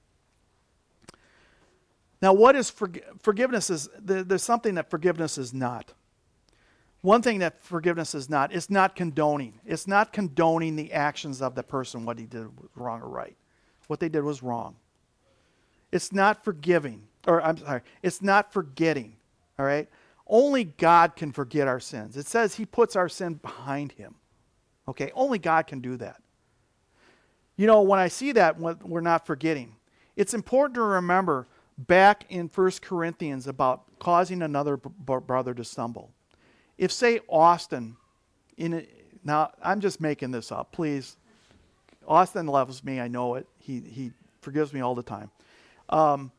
Now what is forg- forgiveness is, there's something that forgiveness is not. One thing that forgiveness is not, it's not condoning. It's not condoning the actions of the person, what he did was wrong or right. What they did was wrong. It's not forgiving, or I'm sorry, it's not forgetting, all right? Only God can forget our sins. It says he puts our sin behind him, okay? Only God can do that. You know, when I see that, we're not forgetting. It's important to remember back in First Corinthians about causing another b- brother to stumble. If, say, Austin, in a, now I'm just making this up, please. Austin loves me, I know it. He he forgives me all the time. Um,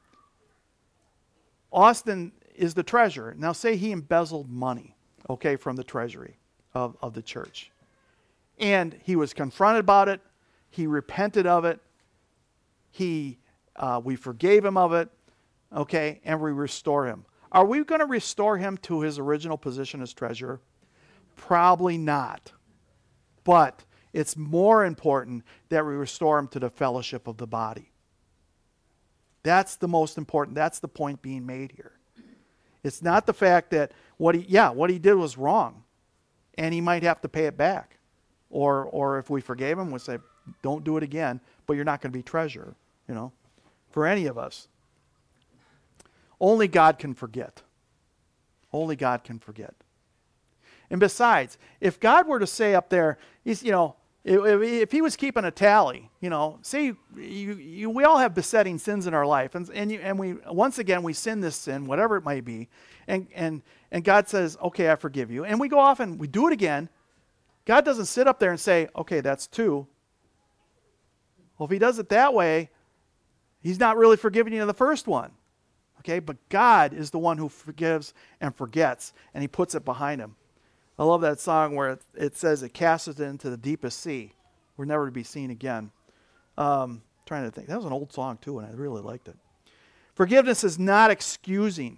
Austin is the treasurer. Now say he embezzled money, okay, from the treasury of, of the church. And he was confronted about it. He repented of it. He, uh, we forgave him of it, okay, and we restore him. Are we going to restore him to his original position as treasurer? Probably not. But it's more important that we restore him to the fellowship of the body. That's the most important. That's the point being made here. It's not the fact that what he, yeah, what he did was wrong, and he might have to pay it back. Or, or if we forgave him, we'll say, don't do it again, but you're not going to be treasurer, you know, for any of us. Only God can forget. Only God can forget. And besides, if God were to say up there, he's, you know, if, if he was keeping a tally, you know, say you, you, you, we all have besetting sins in our life, and and, you, and we once again we sin this sin, whatever it might be, and and and God says, okay, I forgive you, and we go off and we do it again. God doesn't sit up there and say, okay, that's two. Well, if he does it that way, he's not really forgiving you the first one. Okay, but God is the one who forgives and forgets, and he puts it behind him. I love that song where it, it says it casts it into the deepest sea. We're never to be seen again. Um, trying to think. That was an old song too, and I really liked it. Forgiveness is not excusing.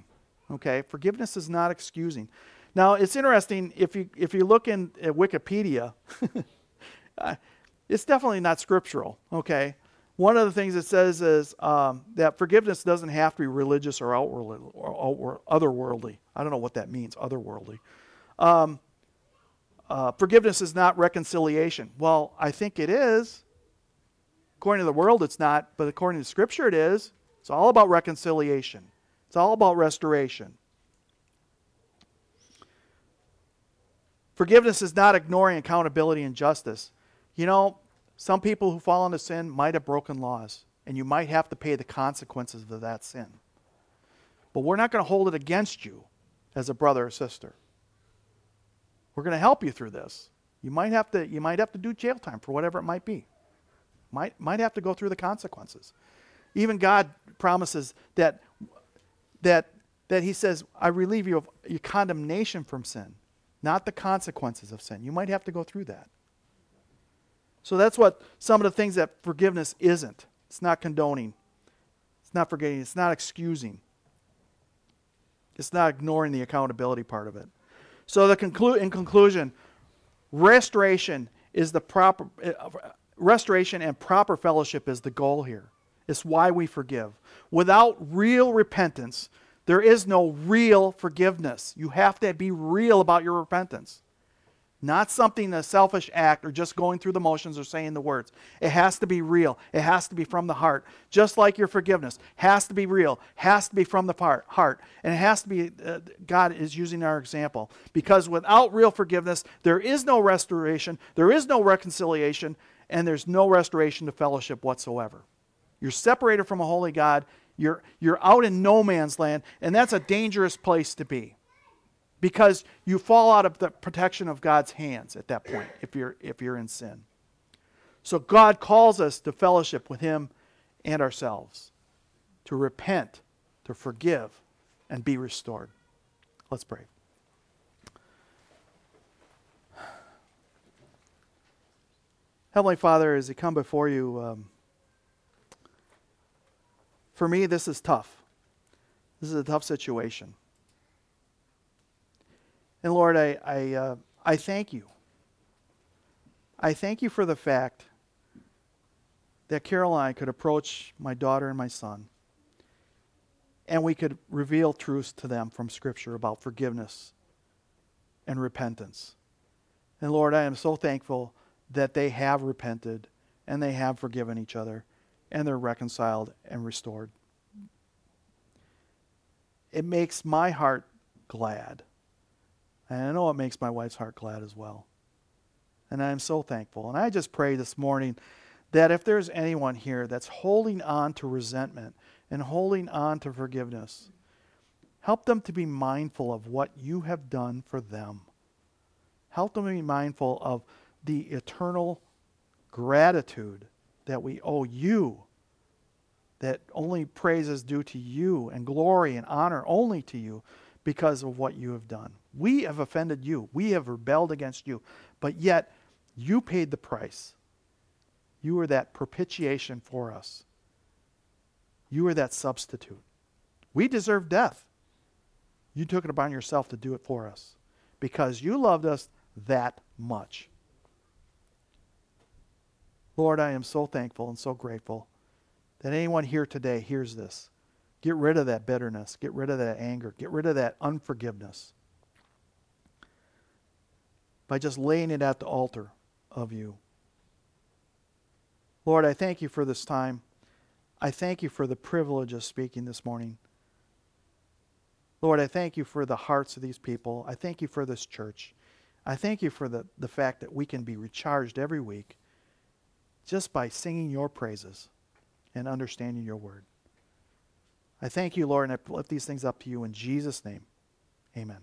Okay? Forgiveness is not excusing. Now, it's interesting, if you if you look in at Wikipedia, uh, it's definitely not scriptural, okay? One of the things it says is um, that forgiveness doesn't have to be religious or outwardly or outward, otherworldly. I don't know what that means, otherworldly. Um, uh, forgiveness is not reconciliation. Well, I think it is. According to the world, it's not, but according to Scripture, it is. It's all about reconciliation. It's all about restoration. Forgiveness is not ignoring accountability and justice. You know, some people who fall into sin might have broken laws, and you might have to pay the consequences of that sin. But we're not going to hold it against you as a brother or sister. We're going to help you through this. You might have to, you might have to do jail time for whatever it might be. Might, might have to go through the consequences. Even God promises that, that, that he says, I relieve you of your condemnation from sin, not the consequences of sin. You might have to go through that. So that's what some of the things that forgiveness isn't. It's not condoning. It's not forgetting. It's not excusing. It's not ignoring the accountability part of it. So the conclu- in conclusion, restoration is the proper uh, restoration and proper fellowship is the goal here. It's why we forgive. Without real repentance, there is no real forgiveness. You have to be real about your repentance. Not something, a selfish act or just going through the motions or saying the words. It has to be real. It has to be from the heart. Just like your forgiveness has to be real, has to be from the heart. And it has to be, uh, God is using our example. Because without real forgiveness, there is no restoration, there is no reconciliation, and there's no restoration to fellowship whatsoever. You're separated from a holy God. You're, you're out in no man's land, and that's a dangerous place to be. Because you fall out of the protection of God's hands at that point if you're if you're in sin. So God calls us to fellowship with him and ourselves, to repent, to forgive, and be restored. Let's pray. Heavenly Father, as I come before you, um, for me this is tough. This is a tough situation. And Lord, I I, uh, I thank you. I thank you for the fact that Carol and I could approach my daughter and my son, and we could reveal truths to them from Scripture about forgiveness and repentance. And Lord, I am so thankful that they have repented and they have forgiven each other and they're reconciled and restored. It makes my heart glad. And I know it makes my wife's heart glad as well. And I am so thankful. And I just pray this morning that if there's anyone here that's holding on to resentment and holding on to forgiveness, help them to be mindful of what you have done for them. Help them to be mindful of the eternal gratitude that we owe you, that only praise is due to you and glory and honor only to you because of what you have done. We have offended you. We have rebelled against you. But yet, you paid the price. You were that propitiation for us. You were that substitute. We deserve death. You took it upon yourself to do it for us because you loved us that much. Lord, I am so thankful and so grateful that anyone here today hears this. Get rid of that bitterness. Get rid of that anger. Get rid of that unforgiveness by just laying it at the altar of you. Lord, I thank you for this time. I thank you for the privilege of speaking this morning. Lord, I thank you for the hearts of these people. I thank you for this church. I thank you for the, the fact that we can be recharged every week just by singing your praises and understanding your word. I thank you, Lord, and I lift these things up to you in Jesus' name. Amen.